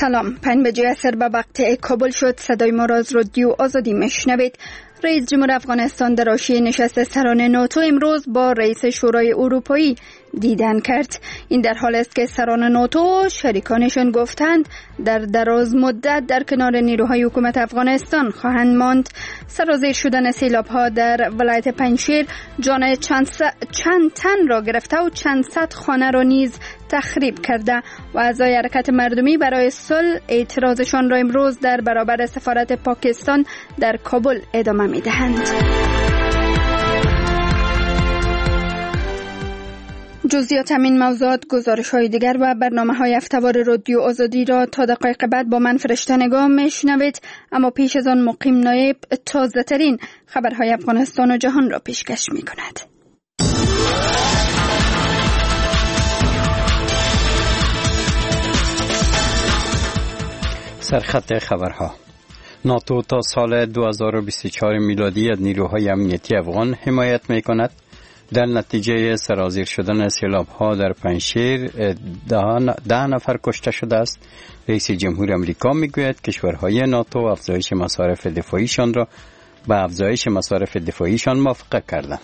سلام. 5 بجه عصر به وقت کابل شد. صدای ما را از رادیو آزادی میشنوید. رئیس جمهور افغانستان در حاشیه نشست سران ناتو امروز با رئیس شورای اروپایی دیدن کرد. این در حال است که سران ناتو شریکانشان گفتند در دراز مدت در کنار نیروهای حکومت افغانستان خواهند ماند. سرازیر شدن سیلاب‌ها در ولایت پنجشیر جان چند تن را گرفته و چند صد خانه را نیز تخریب کرده و اعضای حرکت مردمی برای صلح اعتراضشان را امروز در برابر سفارت پاکستان در کابل ادامه می‌دهند. جزئیات همین موضوعات، گزارش‌های دیگر و برنامه‌های هفته‌وار رادیو آزادی را تا دقایق بعد با من فرشته نگاه میشنوید. اما پیش از آن مقیم نایب تازه‌ترین خبرهای افغانستان و جهان را پیشکش می‌کند. سرخط خبرها. ناتو تا سال 2024 میلادی از نیروهای امنیتی افغان حمایت می‌کند. در نتیجه سرازیر شدن سیلاب‌ها در پنجشیر 10 نفر کشته شده است. رئیس جمهور آمریکا میگوید کشورهای ناتو افزایش مصارف دفاعیشان را به افزایش مصارف دفاعیشان موافقه کردند.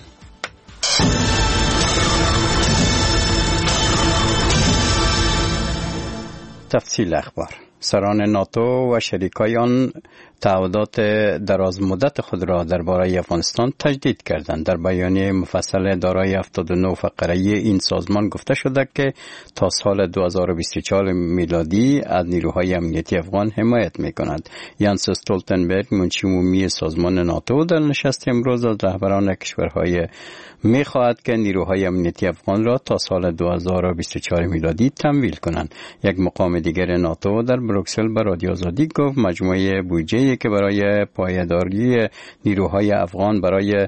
تفصیل اخبار. سران ناتو و شریکای آن تعهدات دراز مدت خود را درباره افغانستان تجدید کردند. در بیانیه مفصل دارای 79 فقره این سازمان گفته شده که تا سال 2024 میلادی از نیروهای امنیتی افغان حمایت می‌کند. یانس استولتنبرگ، منشی عمومی سازمان ناتو، در نشست امروز از رهبران کشورهای می‌خواهد که نیروهای امنیتی افغان را تا سال 2024 میلادی تمویل کنند. یک مقام دیگر ناتو در بروکسل به رادیو آزادی گفت مجموعه بودجه‌ای که برای پایداری نیروهای افغان برای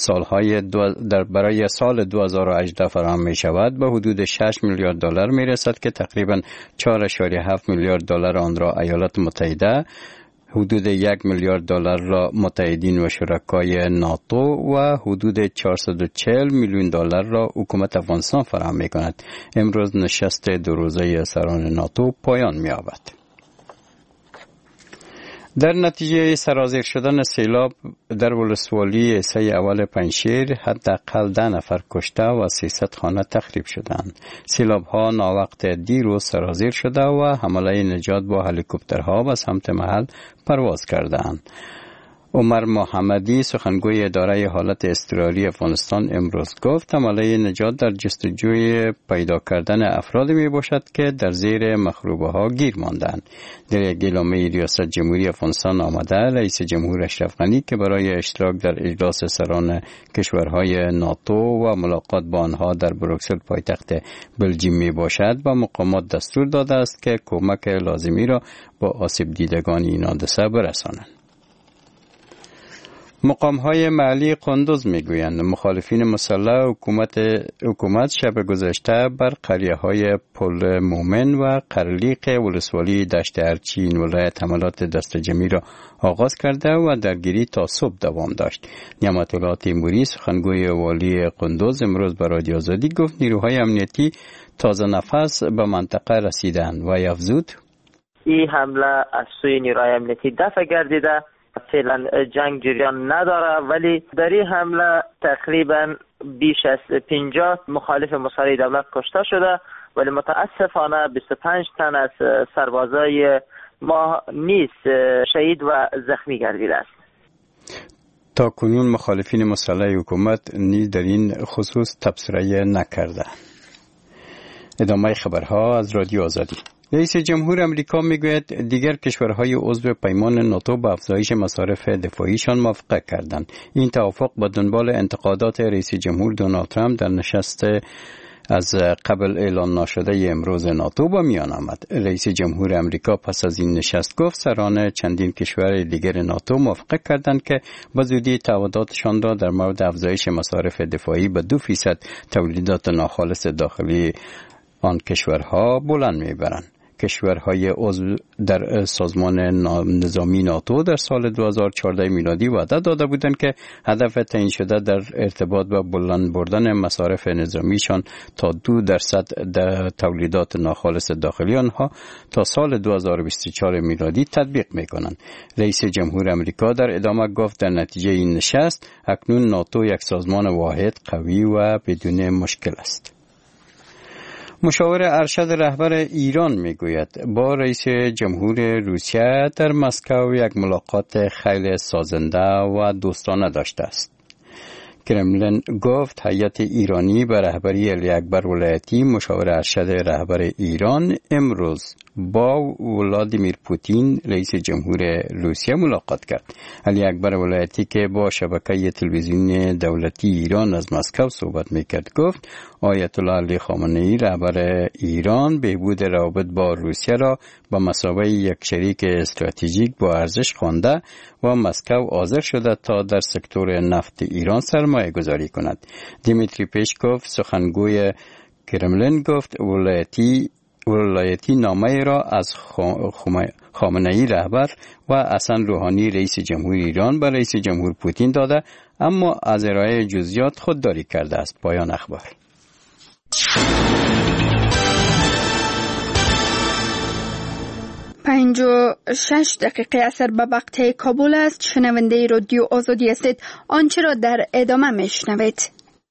سال 2018 فراهم می شود به حدود 6 میلیارد دلار می رسد که تقریباً 4.7 میلیارد دلار آن را ایالات متحده، حدود 1 میلیارد دلار را متحدین و شرکای ناتو و حدود 440 میلیون دلار را حکومت افغانستان فراهم می کند. امروز نشست 2 روزه سران ناتو پایان می یابد. در نتیجه سرازیر شدن سیلاب در ولسوالی سه اول پنجشیر حداقل 10 نفر کشته و 300 خانه تخریب شدند. سیلاب‌ها ناوقت دیروز سرازیر شده و حمله نجات با هلیکوپترها به سمت محل پرواز کردند. عمر محمدی، سخنگوی اداره حالت اضطراری افغانستان، امروز گفت عمله نجات در جستجوی پیدا کردن افراد می باشد که در زیر مخروبه ها گیر ماندند. در یک اعلامیه ریاست جمهوری افغانستان آمده رئیس جمهور اشرف غنی که برای اشتراک در اجلاس سران کشورهای ناتو و ملاقات با آنها در بروکسل پایتخت بلژیم می باشد با مقامات دستور داده است که کمک لازمی را با آسیب دیدگان این حادثه برسانند. مقام‌های محلی قندوز میگویند مخالفین مسلح حکومت شب گذشته بر قریه‌های پل مومن و قرلیق ولسوالی دشت ارچین ولایت حملات دست جمعی را آغاز کرده و درگیری تا صبح دوام داشت. نعمت الله تیموری، سخنگوی والی قندوز، امروز به رادیو آزادی گفت نیروهای امنیتی تازه نفس به منطقه رسیدند و افزود این حمله از سوی نیروهای امنیتی دفع گردیده. فعلا جنگ جریان نداره، ولی در این حمله تقریبا بیش از 50 مخالف مسلح دولت کشته شده، ولی متاسفانه 25 تن از سربازای ما نیز شهید و زخمی گردیده است. تا کنون مخالفین مسلح حکومت نیز در این خصوص تبصره نکرده. ادامه خبرها از رادیو آزادی. رئیس جمهور آمریکا میگوید دیگر کشورهای عضو پیمان ناتو به افزایش مصارف دفاعیشان موافقت کردند. این توافق با دنبال انتقادات رئیس جمهور دونالد ترامپ در نشست از قبل اعلان نشده امروز ناتو به میان آمد. رئیس جمهور آمریکا پس از این نشست گفت سران چندین کشور دیگر ناتو موافقت کردند که به زودی تعهداتشان را در مورد افزایش مصارف دفاعی به 2% تولیدات ناخالص داخلی آن کشورها بلند میبرند. کشورهای عضو در سازمان نظامی ناتو در سال 2014 میلادی وعده داده بودند که هدف تعیین شده در ارتباط با بلند بردن مصارف نظامیشان تا 2% در تولیدات ناخالص داخلی آنها تا سال 2024 میلادی تطبیق میکنند. رئیس جمهور امریکا در ادامه گفت در نتیجه این نشست اکنون ناتو یک سازمان واحد، قوی و بدون مشکل است. مشاور ارشد رهبر ایران میگوید با رئیس جمهور روسیه در مسکو یک ملاقات خیلی سازنده و دوستانه داشته است. کرملین گفت هیئت ایرانی به رهبری علی اکبر ولایتی مشاور ارشد رهبر ایران امروز با ولادیمیر پوتین رئیس جمهور روسیه ملاقات کرد. علی اکبر ولایتی که با شبکه تلویزیونی دولتی ایران از مسکو صحبت میکرد گفت آیت الله علی خامنه‌ای رهبر ایران بهبود روابط با روسیه را به مثابه یک شریک استراتژیک با ارزش خوانده و مسکو حاضر شده تا در سکتور نفت ایران سرمایه گذاری کند. دیمیتری پشکوف سخنگوی کرملین گفت ولایتی نامه را از خامنه‌ای رهبر و حسن روحانی رئیس جمهور ایران به رئیس جمهور پوتین داده اما از ارائه جزئیات خودداری کرده است. پایان اخبار. 56 دقیقه اثر به وقت کابل است. شنونده رادیو آزادی هستید. آنچه را در ادامه میشنوید.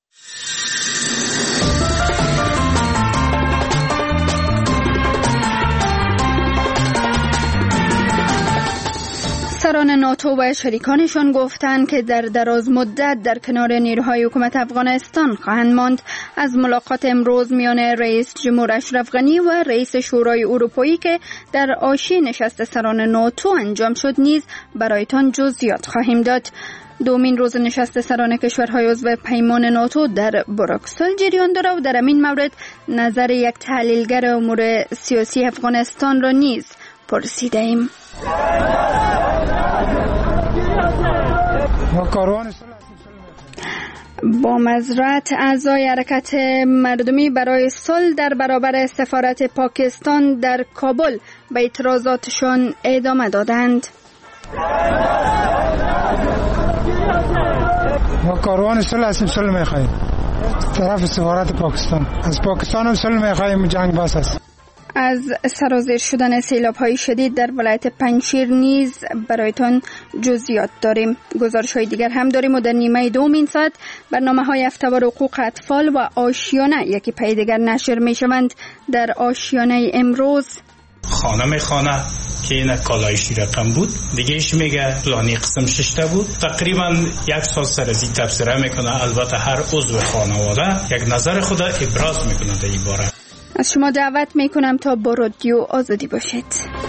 سران ناتو و شریکانشان گفتند که در دراز مدت در کنار نیروهای حکومت افغانستان خواهند ماند. از ملاقات امروز میان رئیس جمهور اشرف غنی و رئیس شورای اروپایی که در حاشیه نشست سران ناتو انجام شد نیز برایتان جزئیات خواهیم داد. دومین روز نشست سران کشورهای عضو پیمان ناتو در بروکسل جریان دارد و در این مورد نظر یک تحلیلگر امور سیاسی افغانستان را نیز پرسیده ایم. با معذرت اعضای حرکت مردمی برای صلح در برابر سفارت پاکستان در کابل به اعتراضاتشان ادامه دادند. ما کاروان صلح هستیم، صلح می‌خواهیم طرف سفارت پاکستان. از پاکستان هم صلح می‌خواهیم، جنگ بس است. از سرازیر شدن سیلاب‌های شدید در ولایت پنجشیر نیز برایتان جزئیات داریم. گزارش‌های دیگر هم داریم و در نیمه دوم این ساعت برنامه‌های هفته‌وار حقوق اطفال و آشیانه یکی پی دیگر نشر می‌شوند. در آشیانه امروز خانه که این کالایشی رقم بود، دیگه ایش میگه فلانی قسم ششته بود. تقریبا یک سال سر از این تفسیره میکنه. البته هر عضو خانواده یک نظر خود ابراز میکنه در این باره. از شما دعوت میکنم تا با رادیو آزادی باشید.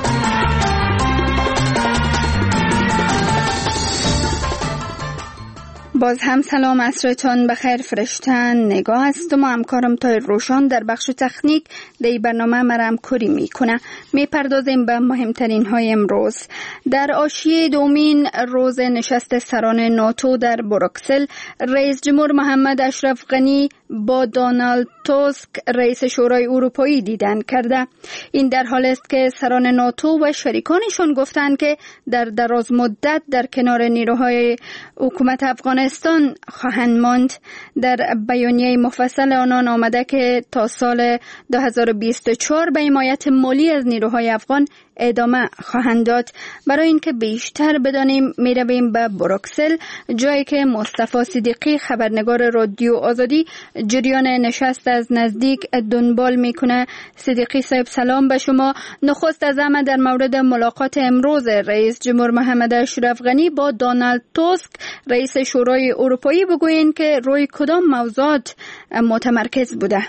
باز هم سلام، عصرتان بخیر. فرشتن نگاه است و ما همکارم تایر روشان در بخش تکنیک در برنامه مرم کری میکنه. میپردازیم به مهمترین های امروز. در حاشیه دومین روز نشست سران ناتو در بروکسل، رئیس جمهور محمد اشرف غنی با دونالد توسک رئیس شورای اروپایی دیدن کرده. این در حال است که سران ناتو و شریکانشان گفتند که در دراز مدت در کنار نیروهای حکومت افغانستان خواهند ماند. در بیانیه مفصل آنان آمده که تا سال 2024 به حمایت مالی از نیروهای افغان ادامه خواهند داد. برای اینکه بیشتر بدانیم میرویم به بروکسل، جایی که مصطفی صدیقی خبرنگار رادیو آزادی جریان نشست از نزدیک دنبال میکنه. صدیقی صاحب سلام به شما. نخست از همه در مورد ملاقات امروز رئیس جمهور محمد اشرف غنی با دونالد توسک رئیس شورای اروپایی بگویین که روی کدام موضوعات متمرکز بوده؟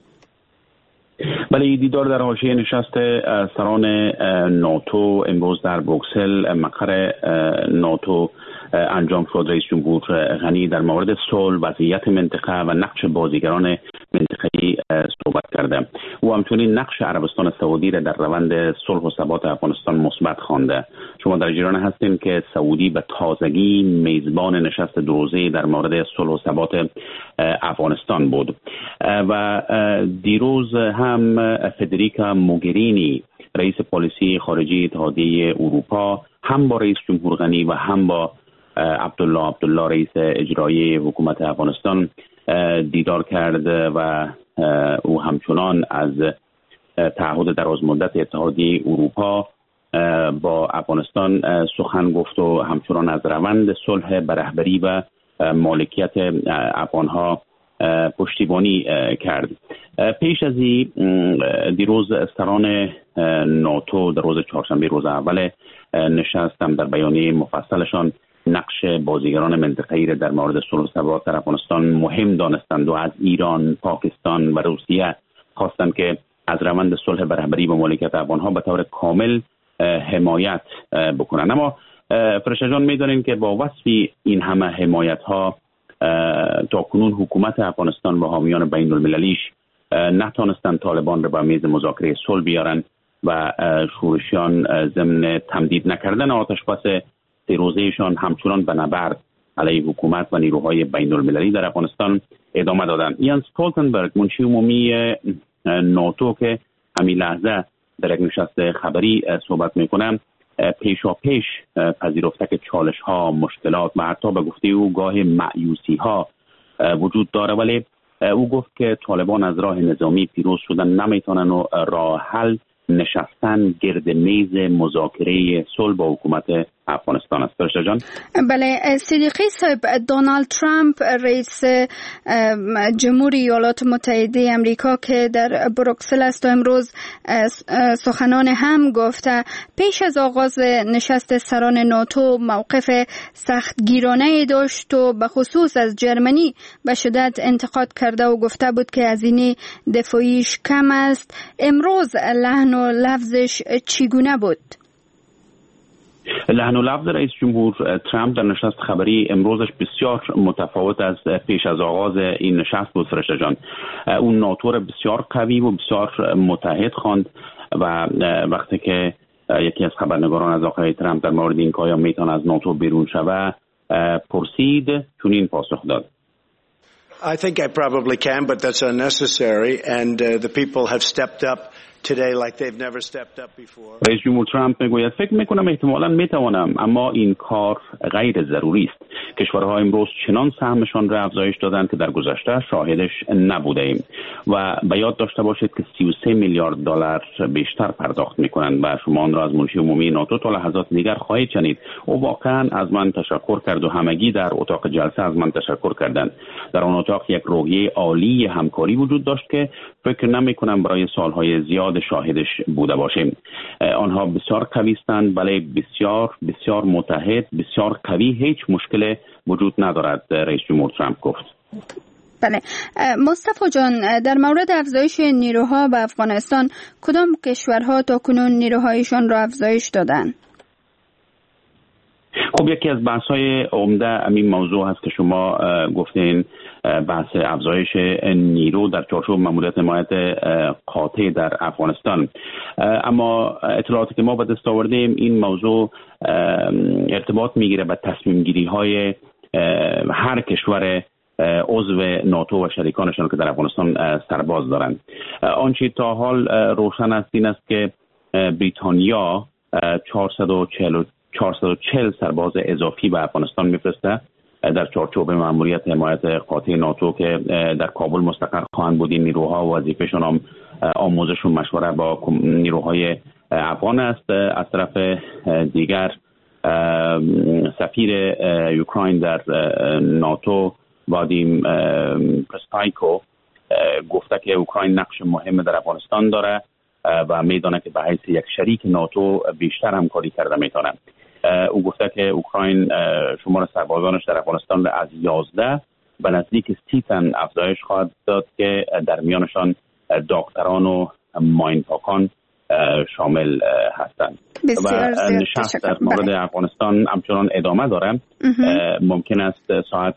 بله، دیدار در حاشیه نشست سران ناتو امروز در بروکسل مقر ناتو انجام شد. رئیس جمهور غنی در مورد صلح، وضعیت منطقه و نقش بازیگران منطقه‌ای صحبت کرده. او همچنین نقش عربستان سعودی را در روند صلح و ثبات افغانستان مثبت خوانده. شما در جریان هستیم که سعودی به تازگی میزبان نشست دو روزه در مورد صلح و ثبات افغانستان بود و دیروز هم فدریکا موگرینی رئیس پالیسی خارجی اتحادیه اروپا هم با رئیس جمهور غنی و هم با عبدالله رئیس اجرایی حکومت افغانستان دیدار کرد و او همچنان از تعهد دراز مدت اتحادیه اروپا با افغانستان سخن گفت و همچنان از روند صلح به رهبری و مالکیت افغانها پشتیبانی کرد. پیش از دیروز سران ناتو در روز چهارشنبه روز اول نشستم در بیانیه مفصلشان نقش بازیگران منطقه‌ای را در مورد صلح و ثبات در افغانستان مهم دانستند و از ایران، پاکستان و روسیه خواستند که از روند صلح به رهبری و مالکیت افغانها به طور کامل حمایت بکنند. اما فرشته جان می‌دانیم که با وصف این همه حمایت‌ها تاکنون حکومت افغانستان و حامیان بین المللیش نتانستند طالبان را به میز مذاکره صلح بیارند و شورشیان ضمن تمدید نکردن آتش بس 3 روزه‌شان همچنان به نبرد علیه حکومت و نیروهای بین المللی در افغانستان ادامه دادند. یانس استولتنبرگ منشی عمومی ناتو که همین لحظه در یک نشست خبری صحبت میکنم پیشاپیش پذیرفته که چالش ها، مشکلات و حتی به گفته او گاه مایوسی ها وجود داره، ولی او گفت که طالبان از راه نظامی پیروز شدن نمیتونن و راه حل نشستن گرد میز مذاکره صلح با حکومت افغانستان است. فرشته جان. بله صدیقی صاحب، دونالد ترامپ رئیس جمهوری ایالات متحده امریکا که در بروکسل است و امروز سخنان هم گفته پیش از آغاز نشست سران ناتو موقف سختگیرانه داشت و به خصوص از جرمنی به شدت انتقاد کرده و گفته بود که هزینه دفاعیش کم است. امروز لحن و لفظش چگونه بود؟ لحن و لفظ رئیس جمهور ترامپ در نشست خبری امروزش بسیار متفاوت از پیش از آغاز این نشست بود. فرشته جان، اون ناتو را بسیار قوی و بسیار متحد خواند و وقتی که یکی از خبرنگاران از آقای ترامپ در مورد این که آیا میتونه از ناتو بیرون شود پرسید، چنین پاسخ داد: I think I probably can, but that's unnecessary, and the people have stepped up today like they've never stepped up before. رئیس جمهور ترامپ میگوید فکر میکنم احتمالاً میتوانم، اما این کار غیر ضروری است. کشورها امروز چنان سهمشان را افزایش دادند که در گذشته شاهدش نبوده ایم و به یاد داشته باشید که 33 میلیارد دلار بیشتر پرداخت میکنند و شما آن را از منشی عمومی ناتو تا لحظات دیگر خواهید شنید. او واقعا از من تشکر کرد و همگی در اتاق جلسه از من تشکر کردند. در آن اتاق یک روحیه عالی همکاری وجود داشت که فکر نمی‌کنم برای سالهای زیاد شاهدش بوده باشیم. آنها بسیار قوی هستند، بله بسیار بسیار متحد، بسیار قوی، هیچ مشکل وجود ندارد، رئیس جمهور ترامپ گفت. بله مصطفی جان، در مورد افزایش نیروها به افغانستان کدام کشورها تاکنون نیروهایشان را افزایش دادند؟ خب یکی از بحث‌های عمده همین موضوع هست که شما گفتین، بحث افزایش نیرو در چارچوب ماموریت حمایت قاطع در افغانستان. اما اطلاعاتی که ما به دست آوردیم این موضوع ارتباط میگیره به تصمیم گیری های هر کشور عضو ناتو و شریکانشان که در افغانستان سرباز دارند. آنچه تا حال روشن است این است که بریتانیا 440 سرباز اضافی به افغانستان میفرسته در چارچوب ماموریت حمایت قاطع ناتو که در کابل مستقر خواهند بود. این نیروها وظیفه‌شان هم آموزش و مشوره با نیروهای افغان است. از طرف دیگر سفیر اوکراین در ناتو وادیم پرستایکو گفته که اوکراین نقش مهم در افغانستان داره و میدونه که به حیث یک شریک ناتو بیشتر همکاری کرده میتونه. او گفته که اوکراین شمار سربازانش در افغانستان از 11 به نزدیک 30 تن افزایش خواهد داد که در میانشان دکتران و ماینپاکان شامل هستند. و نشست در مورد افغانستان همچنان ادامه داره. ممکن است ساعت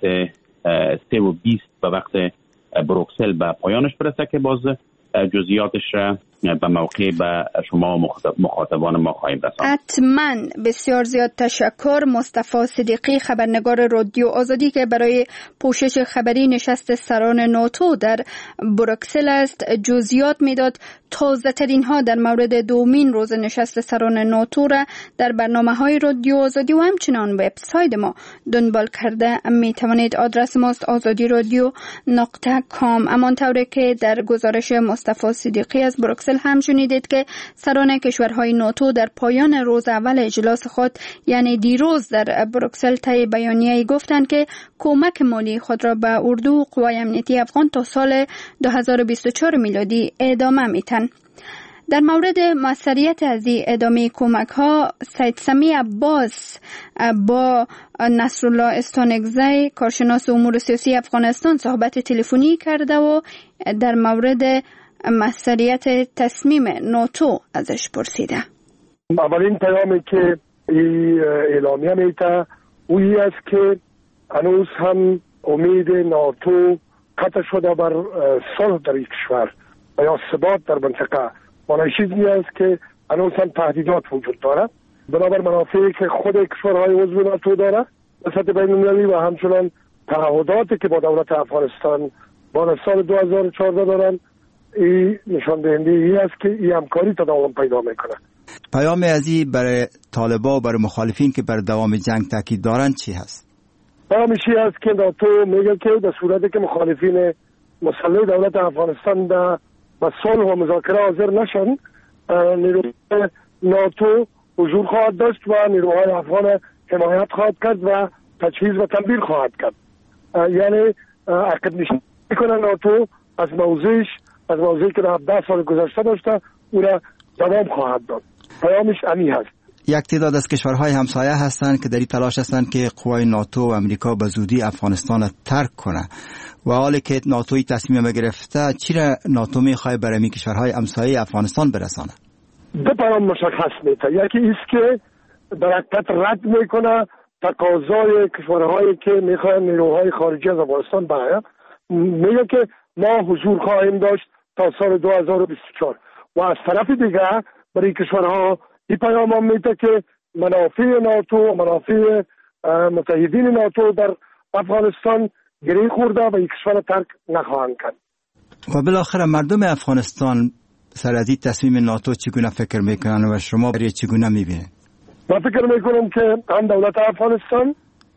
3:20 به وقت بروکسل به پایانش برسه که باز جزئیاتش را به موقع به شما مخاطبان ما خواهیم رساند. حتما. بسیار زیاد تشکر. مصطفی صدیقی، خبرنگار رادیو آزادی که برای پوشش خبری نشست سران ناتو در بروکسل است، جزئیات میداد. تازه ترین ها در مورد دومین روز نشست سران ناتو را در برنامه‌های رادیو آزادی و همچنان وبسایت ما دنبال کرده می توانید. آدرس ماست azadiradyo.com. همانطور که در گزارش مصطفی صدیقی از بروکسل هم شنیدید که سران کشورهای ناتو در پایان روز اول اجلاس خود یعنی دیروز در بروکسل طی بیانیه‌ای گفتند که کمک مالی خود را به اردو و قوای امنیتی افغان تا سال 2024 میلادی ادامه میتن. در مورد موثریت از این ادامه کمک ها، سید سمی عباس با نصرالله استانگزی، کارشناس امور سیاسی افغانستان، صحبت تلفنی کرده و در مورد موثریت تصمیم ناتو ازش پرسیده. اولین پیامی که اعلامیه میده اویی است که هنوز هم امید ناتو قطع شده بر صلح در این کشور و یا ثبات در منطقه. معنی چیزی است که هنوز هم تهدیدات وجود دارد بنابر منافعی که خود کشورهای عضو ناتو داره به سطح بین‌المللی و همچنان تعهداتی که با دولت افغانستان با سال 2014 دارن. این نشان دهنده ای است که این همکاری تداوم پیدا میکنه. پیام ازی برای طالبا و برای مخالفین که بر دوام جنگ تاکید دارن چی هست؟ پیامش این است که ناتو میگه که در صورتی که مخالفین مسلح دولت افغانستان در صلح و مذاکره حاضر نشن، نیروهای ناتو حضور خواهد داشت و نیروهای افغان حمایت خواهد کرد و تجهیز و تمویل خواهد کرد. یعنی عقب نشینی میکنه ناتو از موضعی که در 17 سال گذشته داشته او را دوام خواهد داد. پیامش همین هست. یک تعداد از کشورهای همسایه هستند که در این تلاش هستند که قوای ناتو و امریکا به زودی افغانستان را ترک کنه و حالی که ناتوی تصمیم گرفته، چی را ناتو میخواد برای این کشورهای همسایه افغانستان برسانه؟ دو پیام مشخص میده. یکی است که در حقیقت رد میکنه تقاضای کشورهایی که میخوان نیروهای خارجی از افغانستان بیاید. میگه که ما حضور خواهیم داشت تا سال 2024 و از طرف دیگه برای کشورها این پیام هم میده که منافع ناتو و منافع متحدین ناتو در افغانستان گره خورده و این کشور ترک نخواهند کرد. و بالاخره مردم افغانستان سر از این تصمیم ناتو چگونه فکر میکنن و شما برای چگونه میبینید؟ من فکر میکنم که هم دولت افغانستان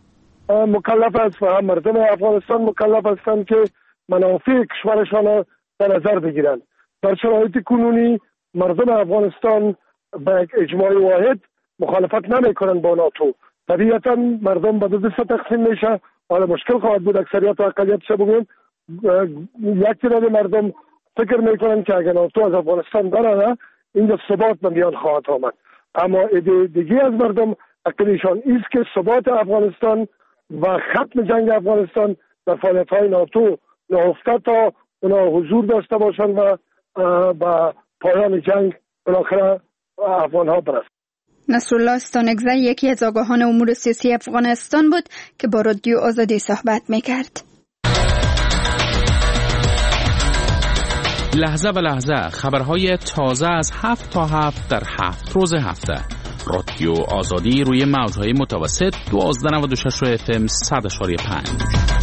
مکلف است و هم مردم افغانستان مکلف هستند که منافع کشورشان در نظر بگیرند. در شرایط کنونی مردم افغانستان به یک اجماع واحد مخالفت نمیکنند با ناتو. طبیعتا مردم به دو تقسیم میشه. حالا مشکل خواهد بود اکثریت و اقلیت چه بگویم. یک تعداد مردم فکر میکنن که اگر ناتو از افغانستان بره اینجا ثبات به میان خواهد آمد. اما دیگه از مردم عقیدهشان است که ثبات افغانستان و ختم جنگ افغانستان در فعالیت‌های ناتو نهفته تا اونا حضور داشته باشند و با پایان جنگ بالاخره افغان‌ها برسند. نصرالله استانگزی یکی از آگاهان امور سیاسی افغانستان بود که با رادیو آزادی صحبت میکرد. لحظه به لحظه خبرهای تازه از 7 تا 7 در 7 روز هفته. رادیو آزادی روی موجهای متوسط 1296 FM 100.5.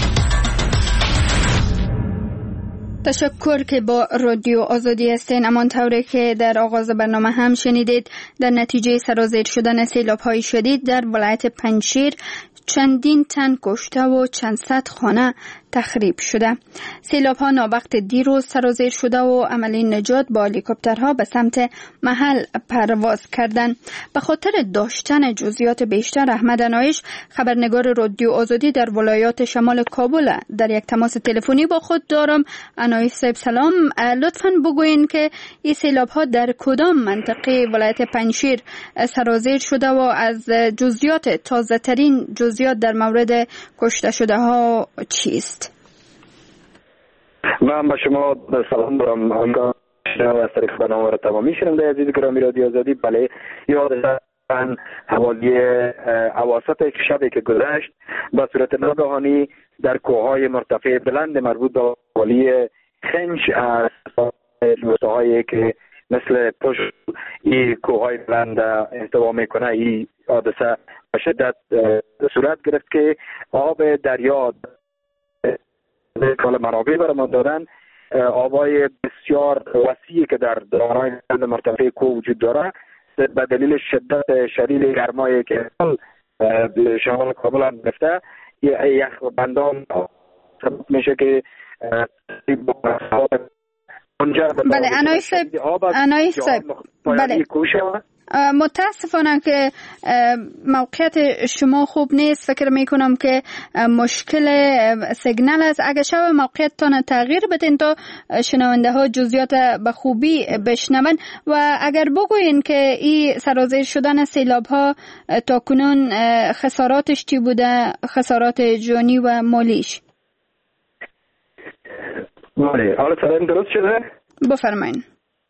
تشکر که با رادیو آزادی هستین. همانطوری که در آغاز برنامه هم شنیدید، در نتیجه سرازیر شدن سیلاب‌های شدید در ولایت پنجشیر چندین تن کشته و چند صد خانه تخریب شده. سیلاب‌ها ناوقت دیروز سرازیر شده و عملی نجات با هلیکوپترها به سمت محل پرواز کردند. به خاطر داشتن جزئیات بیشتر، احمد انایش، خبرنگار رادیو آزادی در ولایات شمال کابل، در یک تماس تلفنی با خود دارم. انایش صاحب سلام، لطفاً بگوین که این سیلاب‌ها در کدام منطقه ولایت پنجشیر سرازیر شده و از جزئیات تازه‌ترین جزئیات در مورد کشته شده ها چیست؟ من با شما سلام دارم. هنگام از طریق برنامه را تمامی شنونده عزیز گرامی رادیو آزادی. بله، یادتان حوالی اواسط شبی که گذشت به صورت ناگهانی در کوههای مرتفع بلند مربوط به والی خنج از روستاهایی که مثل پشت این کوههای بلند انزوا میکنه این حادثه به شدت صورت گرفت که آب دریا کال منابع برمان دادن، آبای بسیار وسیعی که در دامنه‌های مرتفع کوه وجود داره به دلیل شدت شدید گرمایی که شمال کابل هم گرفته یخ بندان سبب میشه که بله انای صاحب بله متاسفانه که موقعیت شما خوب نیست. فکر میکنم که مشکل سیگنال است. اگر شب موقعیتتان تغییر بدین تا شنونده ها جزئیات به خوبی بشنون و اگر بگوین که این سرازیر شدن سیلاب ها تا کنون خساراتش چی بوده، خسارات جانی و مالیش. بله حالا صدایم درست شده؟ بفرمایین.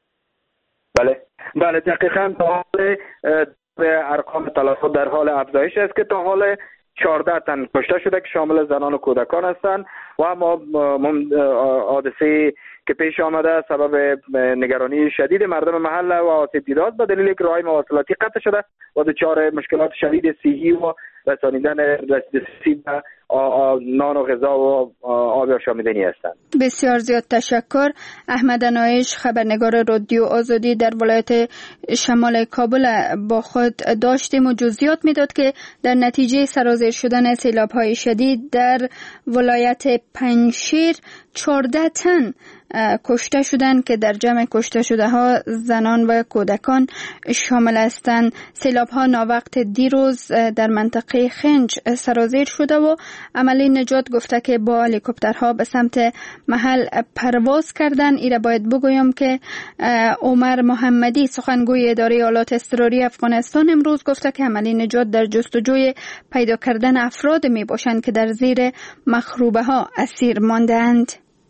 بله دقیقاً تا حال ارقام تلفات در حال افزایش است که تا حال 14 تن کشته شده که شامل زنان و کودکان هستند و اما حادثه که پیش آمده سبب نگرانی شدید مردم محل و آسیب دیده است به دلیل اینکه راههای مواصلاتی قطع شده و دچار مشکلات شدید صحی و رسانیدن رسیدگی به نان و غذا و آب آشامیدنی هستند. بسیار زیاد تشکر. احمد انایش خبرنگار رادیو آزادی در ولایت شمال کابل با خود داشتیم و جزئیات میداد که در نتیجه سرازیر شدن سیلاب‌های شدید در ولایت پنجشیر 14 تن کشته شدند که در جمع کشته شده ها زنان و کودکان شامل هستند. سیلاب ها ناوقت دیروز در منطقه خنج سرازیر شده و عملی نجات گفته که با هلیکوپترها به سمت محل پرواز کردند. ایره باید بگویم که عمر محمدی سخنگوی اداره آلات اضطراری افغانستان امروز گفته که عملی نجات در جستجوی پیدا کردن افراد می باشند که در زیر مخروبه ها اسیر مانده اند.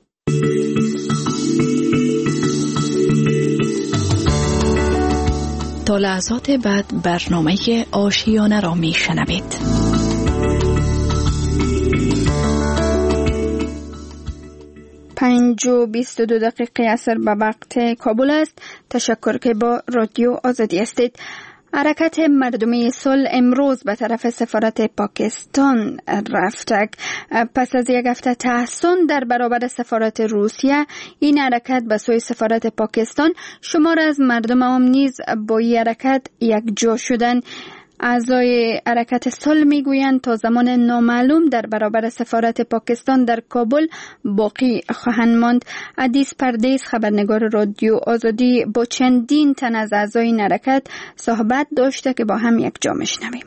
تا لحظات بعد برنامه آشیانه را می شنوید. 5:22 عصر به وقت کابل است. تشکر که با رادیو آزادی هستید. حرکت مردمی صلح امروز به طرف سفارت پاکستان رفت. پس از یک هفته تحصن در برابر سفارت روسیه، این حرکت به سوی سفارت پاکستان، شمار از مردم هم نیز با این حرکت یک جا شدن. اعضای حرکت صلح میگویند تا زمان نامعلوم در برابر سفارت پاکستان در کابل باقی خواهند ماند. عدیس پردیس خبرنگار رادیو آزادی با چندین تن از اعضای این حرکت صحبت داشته که با هم یک جا میشنویم.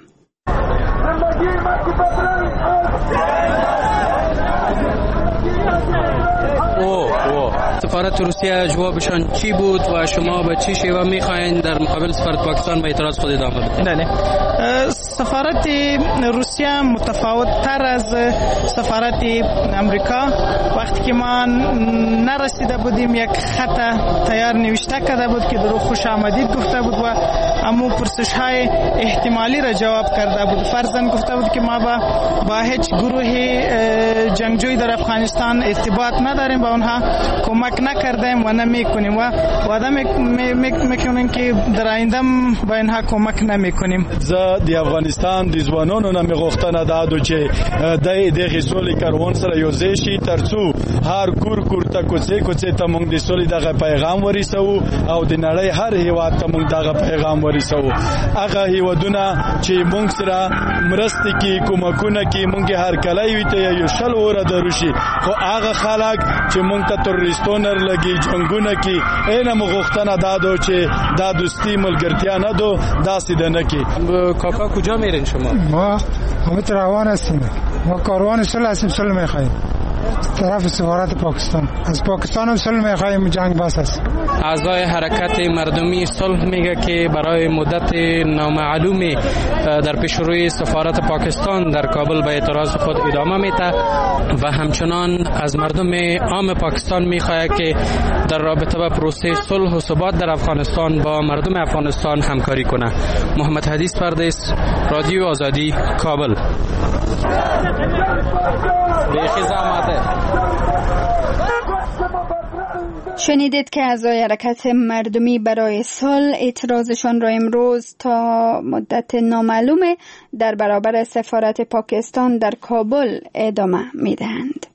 سفارت روسیه جوابشان چی بود و شما به چی شیوه میخواین در مقابل سفارت پاکستان به اعتراض خود ادامه بدید؟ سفارت روسیه متفاوت تر از سفارت امریکا. وقتی که ما نرسیده بودیم یک خط تیار نوشته کرده بود که درو خوش آمدید گفته بود و امو پرسش های احتمالی را جواب کرده بود. فرضاً گفته بود که ما با هیچ گروه جنگجوی در افغانستان ارتباط نداریم، با اونها کمک نکردیم و نمیکنیم و وعده میکنیم که در آینده با اینها کمک نمیکنیم. د افغانستان د ځوانانو نه مغوښتنه ده چې د سولې کاروان سره یو ځای شي ترڅو هر کور ته کوڅې ته موږ د سولې دغه پیغام ورسوو او د نړۍ هر هیواد ته موږ دغه پیغام ورسوو. هغه هیوادونه چې موږ سره مرستې کوي، کومکونه کوي، موږ هر کله وي ته یو شل اوره درو شي، خو هغه خلک چې موږ ته تروریستونه لګي جنگونه کوي، اینه مغوښتنه ده چې دا دوستی ملګرتیا نه دو داسې ده نه کوي. کاکا کجا میرین شما؟ ما همه روان هستیم. ما کاروان صلح هستیم، صلح میخواهیم طرف سفارت پاکستان. از پاکستان هم صلح میخواهیم، جنگ بس است. اعضای حرکت مردمی صلح میگه که برای مدت نامعلومی در پیشروی سفارت پاکستان در کابل به اعتراض خود ادامه میده و همچنان از مردم عام پاکستان میخواد که در رابطه با پروسه صلح و ثبات در افغانستان با مردم افغانستان همکاری کنه. محمد حدیث پردیس، رادیو آزادی، کابل. بیخی زحمته. شنیدید که اعضای حرکت مردمی برای صلح اعتراضشان را امروز تا مدت نامعلوم در برابر سفارت پاکستان در کابل ادامه می‌دهند.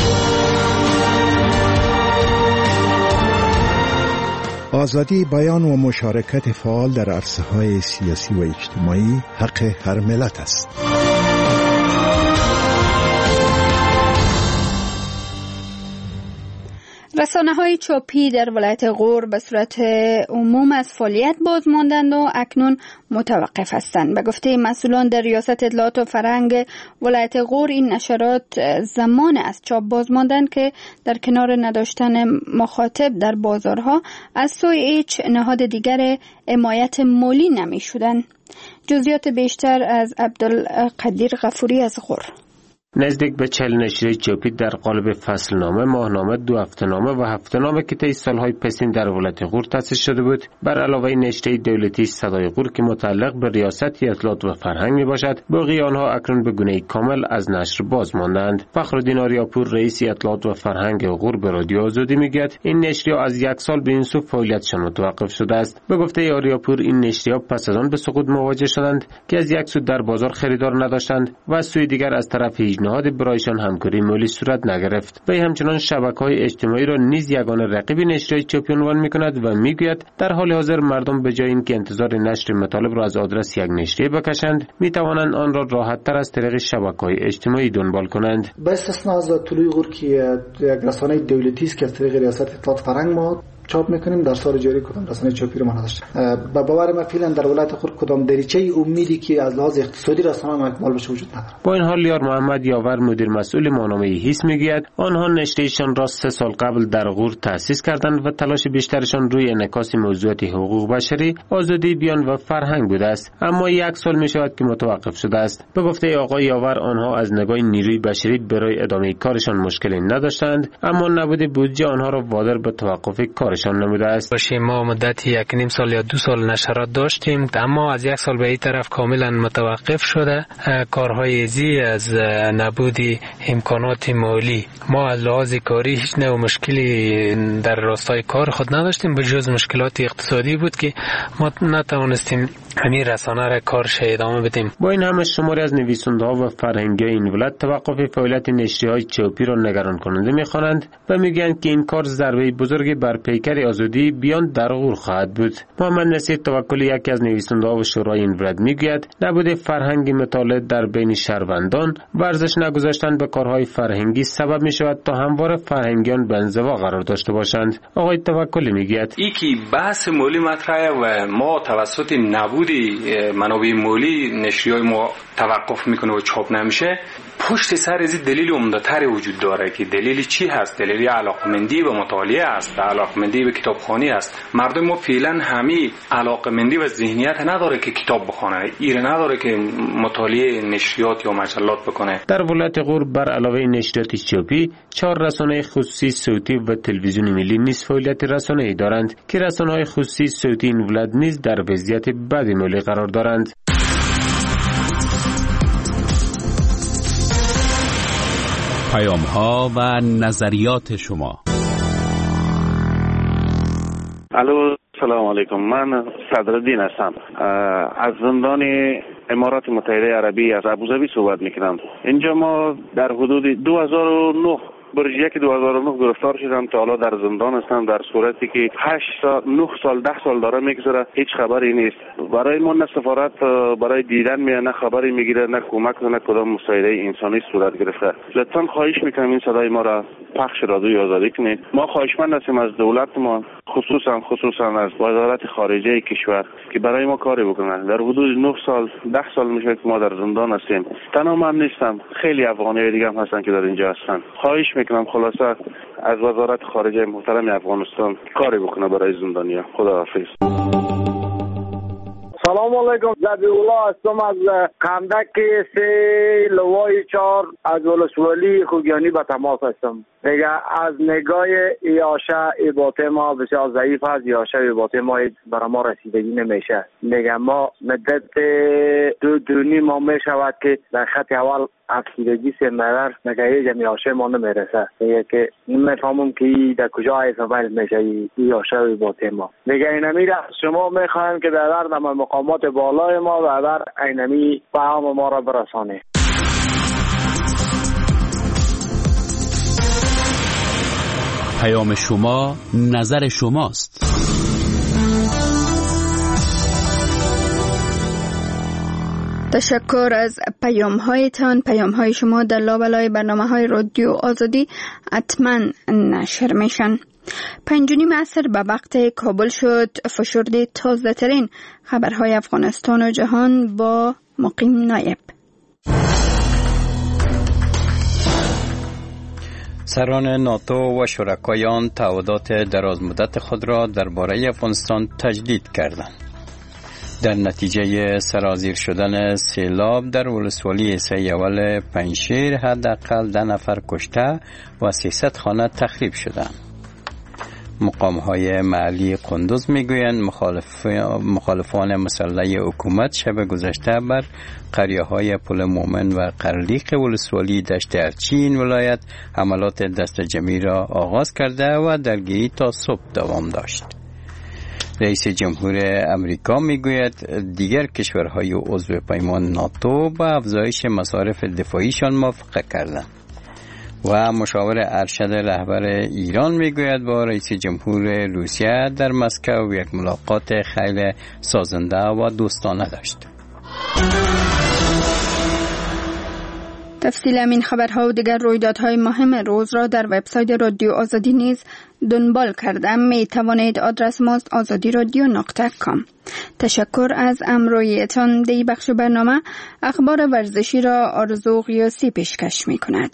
آزادی بیان و مشارکت فعال در عرصه‌های سیاسی و اجتماعی حق هر ملت است. رسانه‌های چاپی در ولایت غور به صورت عموم از فعالیت باز ماندند و اکنون متوقف هستند. به گفته مسئولان در ریاست اطلاعات و فرهنگ ولایت غور، این نشرات زمان از چاپ باز ماندند که در کنار نداشتن مخاطب در بازارها از سوی هیچ نهاد دیگر حمایت مالی نمی شدند. جزئیات بیشتر از عبدالقدیر غفوری از غور. نزدیک به 40 نشریه چاپی در قالب فصلنامه، ماهنامه، 2 هفته‌نامه و هفته‌نامه که طی سالهای پسین در ولایت غور تأسیس شده بود، بر علاوه نشریه دولتی صدای غور که متعلق به ریاست اطلاعات و فرهنگ میباشد، باقی آنها اکنون به گونه کامل از نشر باز ماندند. فخرالدین آریاپور رئیس اطلاعات و فرهنگ غور به رادیو آزادی میگوید این نشریه از 1 سال به این سو فعالیتشان متوقف شده است. به گفته آریاپور این نشریه پس از آن به سقوط مواجه شدند که از یک سو در بازار خریدار نداشتند و از سوی دیگر از طرف نهاد برایشان همکاری مالی صورت نگرفت. وی همچنان شبکه‌های اجتماعی را نیز یگانه رقیب نشریه چاپی عنوان می‌کند و میگوید در حال حاضر مردم به جای اینکه انتظار نشر مطالب را از آدرس یک نشریه بکشند، می‌توانند آن را راحت‌تر از طریق شبکه‌های اجتماعی دنبال کنند. با استثناء از طلوع غور که یک رسانه دولتی است که از طریق ریاست اطلاعات فرهنگ ما چاپ میکنیم، در سال جاری کدام رسانه چاپی رو ما نداشتیم. با باور ما فعلا در ولایت غور کدام دریچه امیدی که از لحاظ اقتصادی رسانه ما اکمال بشه وجود نداره. با این حال یار محمد یاور مدیر مسئول ماهنامه هیس میگوید آنها نشریه‌شان را 3 سال قبل در غور تأسیس کردند و تلاش بیشترشان روی انعکاس موضوعات حقوق بشری، آزادی بیان و فرهنگ بوده است، اما 1 سال میشود که متوقف شده است. به گفته آقای یاور آنها از نگاه نیروی بشری برای ادامه کارشان مشکلی نداشتند، اما نبود بودجه آنها را وادار به توقف کارشان نموده است. ما مدتی 1.5 سال یا 2 سال نشرات داشتیم، اما از 1 سال به این طرف کاملا متوقف شده. کارهای زی از نبود امکانات مالی، ما از لحاظ کاری هیچ نوع مشکلی در راستای کار خود نداشتیم، به جز مشکلات اقتصادی بود که ما نتوانستیم همین رسانه را کارش ادامه بدیم. با این همه شماری از نویسنده‌ها و فرهنگی این ولایت توقف فعالیت نشریه‌های چاپی را نگران کننده می‌خوانند و میگویند که این کار ضربه بزرگی بر پیکر آزادی بیان در غور خواهد بود. محمد نصیر توکلی یکی از نویسنده‌ها و شورای این ولایت میگوید نبود فرهنگ مطالعه در بین شهروندان، ورزش نگذاشتن به کارهای فرهنگی سبب می‌شود تا همواره فرهنگیان به انزوا قرار داشته باشند. آقای توکلی میگوید این که بحث مالی مطرحه و ما توسط نبود منابع مالی نشریه‌های ما توقف میکنه و چاپ نمیشه، پشت سر از دلیل عمده‌تری وجود داره که دلیل چی هست؟ دلیل علاقمندی به مطالعه است، علاقمندی به کتابخوانی است. مردم ما فعلا همین علاقمندی و ذهنیت نداره که کتاب بخونه، ایره نداره که مطالعه نشریات یا مجلات بکنه. در ولایت غور بر علاوه نشریات چاپی 4 رسانه خصوصی صوتی و تلویزیون ملی نیز فعالیت رسانه‌ای دارند که رسانه‌های خصوصی صوتی این ولایت نیز در وضعیت بدی مالی قرار دارند. پیام‌ها و نظریات شما. الو، سلام علیکم. من صدرالدین هستم، از زندان امارات متحده عربی از ابوظبی صحبت میکنم. اینجا ما در حدود 2009 برج 2009 گرفتار شدم، تا حالا در زندان هستم، در صورتی که 8 سال 9 سال 10 سال داره میگذره، هیچ خبری نیست. برای ما نه سفارت برای دیدن میاد، نه خبری میگیره، نه کمک، نه کدام مساعده انسانی صورت گرفته. لطفا خواهش میکنم این صدای ما را پخش رادیوی آزادی کنید. ما خواهشمند هستیم از دولت ما، خصوصا از وزارت خارجه کشور که برای ما کاری بکنه. در حدود 9 سال 10 سال میشه که ما در زندان هستیم. تنها من نیستم، خیلی افغانی دیگه هم هستن که در اینجا هستن. خواهش میکنم خلاصه از وزارت خارجه محترم افغانستان کاری بکنه برای زندانیا. خداحافظ. سلام علیکم. زبی‌الله هستم از قندک 3 لوای 4 از ولسوالی خوگیانی به تماس هستم. دیگه از نگاه یاشه ایباته ما بسیار ضعیف است. یاشه ایباته ما برای ما رسیدگی نمیشه. دیگه ما مدت 2.5 ماه میشود که در خط اول افسردگی سمرر نگه جمعی یاشه ما نمیرسه. دیگه که نمیفهمم که در کجا استفاده میشه یاشه ایباته ما. دیگه اینمی را شما میخوایم که در مقامات بالای ما و در اینمی پیام ما را برسانه. پیام شما نظر شماست. تشکر از پیام‌هایتان. پیام‌های شما در لابلای برنامه‌های رادیو آزادی حتما نشر میشن. 5:30 عصر به وقت کابل شد. فشرده تازه ترین خبرهای افغانستان و جهان با مقیم نایب. سران ناتو و شرکایان تعهدات دراز مدت خود را درباره افغانستان تجدید کردند. در نتیجه سرازیر شدن سیلاب در ولسوالی عیسی اول پنجشیر حداقل 10 نفر کشته و 300 خانه تخریب شدند. مقام‌های محلی قندوز میگویند مخالفان مسلح حکومت شب گذشته بر قریه‌های پل مومن و قرلیق ولسوالی دشت ارچین ولایت حملات دست جمعی را آغاز کرده و درگیری تا صبح دوام داشت. رئیس جمهور امریکا میگوید دیگر کشورهای عضو پیمان ناتو با افزایش مصارف دفاعیشان موافقت کردند. و مشاور ارشد رهبر ایران میگوید با رئیس جمهور روسیه در مسکو یک ملاقات خیلی سازنده و دوستانه داشت. تفصیل این خبرها و دیگر رویدادهای مهم روز را در وبسایت رادیو آزادی نیز دنبال کردم. می توانید آدرس ماست azadiradio.com. تشکر از امرویتان. دی بخش برنامه اخبار ورزشی را آرزو قیاسی پیشکش می کند.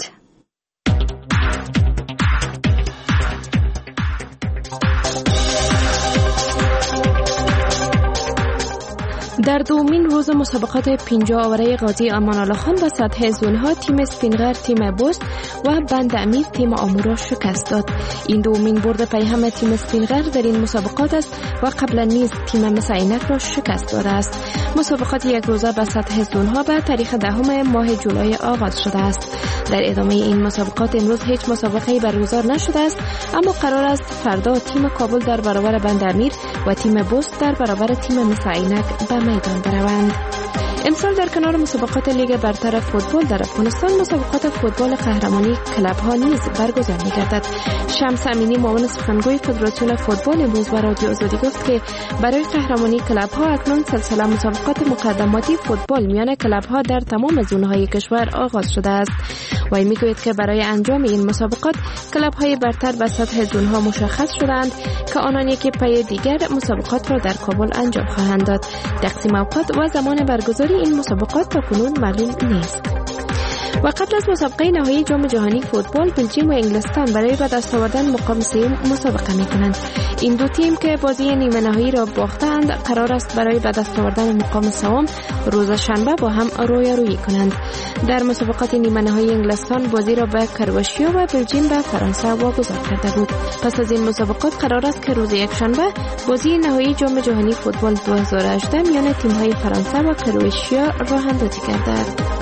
در دومین روز مسابقات 50 آوره قاضی امان الله خان و سطح زونها تیم اسپینغر تیم بست و بند امیر تیم آمو را شکست داد. این دومین برد پیهم تیم اسپینغر در این مسابقات است و قبلا نیز تیم مسعینک را شکست داده است. مسابقات یک روزه به سطح زونها به تاریخ 10 ماه جولای آغاز شده است. در ادامه این مسابقات امروز هیچ مسابقه‌ای برگزار نشده است، اما قرار است فردا تیم کابل در برابر بند امیر و تیم بست در برابر تیم مسعینک به میدان بروند. امسال در کنار مسابقات لیگ برتر فوتبال در افغانستان مسابقات فوتبال قهرمانی کلب ها نیز برگزار می‌گردد. شمس امینی معاون سخنگوی فدراسیون فوتبال امروز به رادیو آزادی گفت که برای قهرمانی کلب ها اکنون سلسله مسابقات مقدماتی فوتبال میان کلب ها در تمام زون‌های کشور آغاز شده است. وی میگوید که برای انجام این مسابقات کلب های برتر به سطح زون‌ها مشخص شدند که آنان یکی پی دیگر مسابقات را در کابل انجام خواهند داد. تقسیم اوقات و زمان برگزاری این مسابقات تا کنون معلوم نیست. و قبل از مسابقه نهایی جام جهانی فوتبال بلژیم و انگلستان برای به دست آوردن مقام سوم مسابقه می‌کنند. این دو تیم که بازی نیمه نهایی را باختند قرار است برای به دست آوردن مقام سوم روز شنبه با هم رویارویی کنند. در مسابقات نیمه نهایی انگلستان بازی را به کرواتیا و بلژیم به فرانسه واگذار کرده بود. پس از این مسابقات قرار است که روز یکشنبه بازی نهایی جام جهانی فوتبال 2018 میان تیم‌های فرانسه و کرواتیا راه اندازی گردد.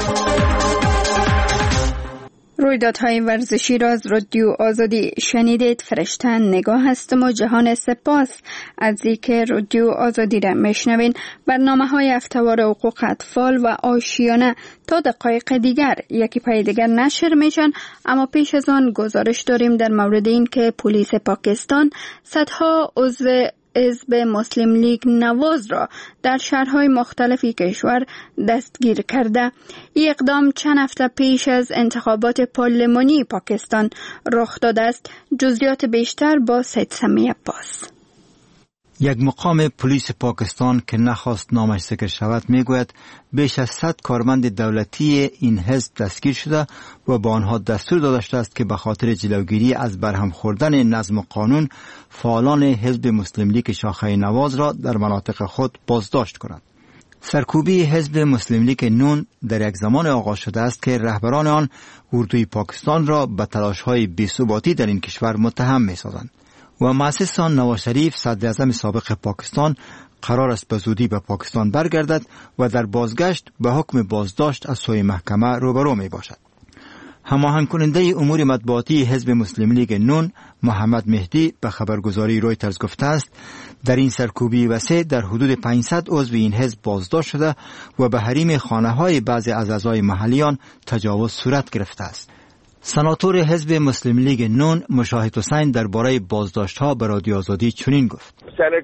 رویدادهای ورزشی را از رادیو آزادی شنیدید. فرشته نگاه هستم و جهان سپاس از اینکه رادیو آزادی را میشنوین. برنامه‌های هفته‌وار حقوق اطفال و آشیانه تا دقایق دیگر یکی پای دیگر نشر میشن، اما پیش از آن گزارش داریم در مورد این که پلیس پاکستان صدها عضو حزب مسلم لیگ نواز را در شهرهای مختلفی کشور دستگیر کرده. این اقدام چند هفته پیش از انتخابات پارلمانی پاکستان رخ داده است. جزئیات بیشتر با سید سمی عباس. یک مقام پلیس پاکستان که نخواست نامش ذکر شود میگوید بیش از 100 کارمند دولتی این حزب دستگیر شده و با آنها دستور داده شده است که به خاطر جلوگیری از برهم خوردن نظم و قانون فعالان حزب مسلم لیگ شاخه نواز را در مناطق خود بازداشت کنند. سرکوبی حزب مسلم لیگ نون در یک زمان آغاز شده است که رهبران آن اردوی پاکستان را به تلاش‌های بی‌ثباتی در این کشور متهم می‌سازند و مؤسس آن نواز شریف صدر اعظم سابق پاکستان قرار است به زودی به پاکستان برگردد و در بازگشت به حکم بازداشت از سوی محکمه روبرو می باشد. هماهنگ کننده امور مطبوعاتی حزب مسلم لیگ نون محمد مهدی به خبرگزاری رویترز گفته است در این سرکوبی وسیع در حدود 500 عضو این حزب بازداشت شده و به حریم خانه‌های بعضی از اعضای محلیان تجاوز صورت گرفته است. سناتور حزب مسلم لیگ نون مشاهد حسین درباره بازداشت‌ها به رادیو آزادی چنین گفت: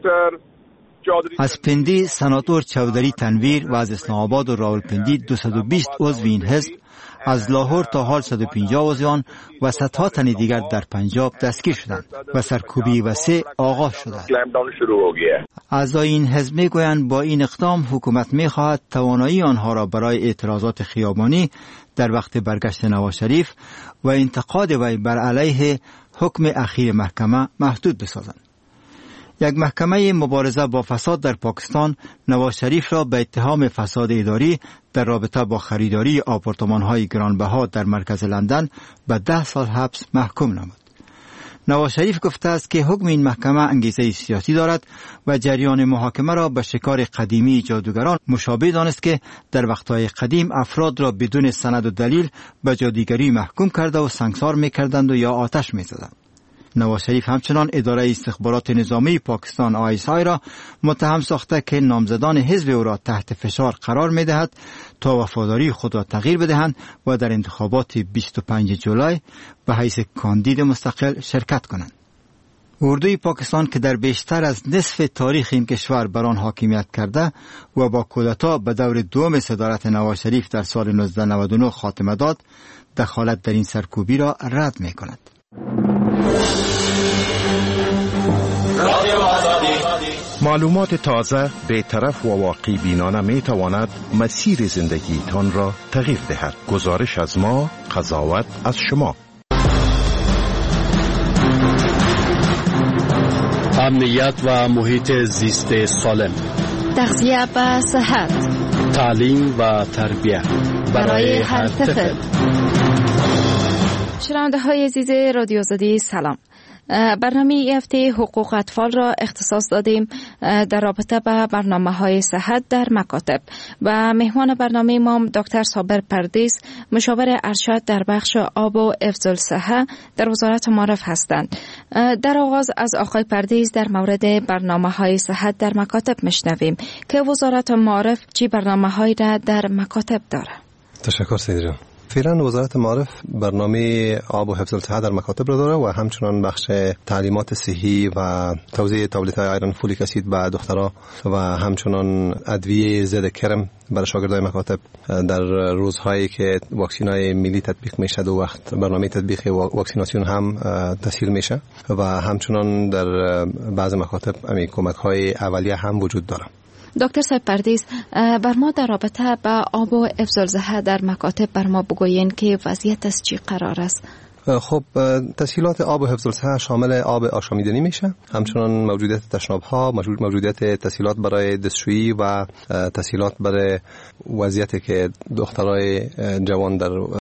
از پندی سناتور چودری تنویر و از اسلام آباد و راولپندی 220 عضو این حزب، از لاهور تا حال 150 عضو آن و صدها تن دیگر در پنجاب دستگیر شدند و سرکوبی وسیع آغاز شده. اعضای این حزب میگویند با این اقدام حکومت میخواهد توانایی آنها را برای اعتراضات خیابانی در وقت برگشت نواز شریف و انتقاد وی بر علیه حکم اخیر محکمه محدود بسازند. یک محکمه مبارزه با فساد در پاکستان نواز شریف را به اتهام فساد اداری در رابطه با خریداری آپارتمان‌های گرانبها در مرکز لندن به 10 سال حبس محکوم نمود. نواز شریف گفته است که حکم این محکمه انگیزه سیاسی دارد و جریان محاکمه را به شکار قدیمی جادوگران مشابه دانست که در وقتهای قدیم افراد را بدون سند و دلیل به جادوگری محکوم کرده و سنگسار می‌کردند و یا آتش می‌زدند. نواز شریف همچنان اداره استخبارات نظامی پاکستان ISI را متهم ساخته که نامزدان حزب او را تحت فشار قرار می‌دهد تا وفاداری خود را تغییر بدهند و در انتخابات 25 جولای به حیث کاندید مستقل شرکت کنند. اردوی پاکستان که در بیشتر از نصف تاریخ این کشور بر آن حاکمیت کرده و با کودتا به دور دوم صدارت نواز شریف در سال 1999 خاتمه داد، دخالت در این سرکوبی را رد می‌کند. معلومات تازه، بی‌طرف و واقعی بینانه می تواند مسیر زندگی تان را تغییر دهد. گزارش از ما، قضاوت از شما. امنیت و محیط زیست سالم، تغذیه و صحت، تعلیم و تربیت برای هر طفل. شنونده های عزیز رادیو آزادی سلام. برنامه این هفته حقوق اطفال را اختصاص دادیم در رابطه با برنامه‌های صحت در مکاتب و مهمان برنامه ما دکتر صابر پردیس، مشاور ارشد در بخش آب و حفظ الصحه در وزارت معارف هستند. در آغاز از آقای پردیس در مورد برنامه‌های صحت در مکاتب میشنویم که وزارت معارف چه برنامه‌هایی را در مکاتب دارد. تشکر سید جان. فعلا وزارت معارف برنامه آب و حفظ الصحه در مکاتب را داره و همچنان بخش تعلیمات صحی و توزیع تابلت‌های آیرن فولیک اسید به دخترها و همچنان ادویه ضد کرم برای شاگردای مکاتب در روزهایی که واکسینای ملی تطبیق میشه و وقت برنامه تطبیق واکسیناسیون هم تسهیل میشه و همچنان در بعض مکاتب همین کمک‌های اولیه هم وجود داره. دکتر صاحب پردیس، بر ما در رابطه با آب و حفظ الصحه در مکاتب بر ما بگویین که وضعیت از چی قرار است؟ خب تسهیلات آب و حفظ الصحه شامل آب آشامیدنی میشه، همچنان موجودیت تشناب‌ها، موجودیت تسهیلات برای دستشویی و تسهیلات برای وضعیتی که دخترای جوان در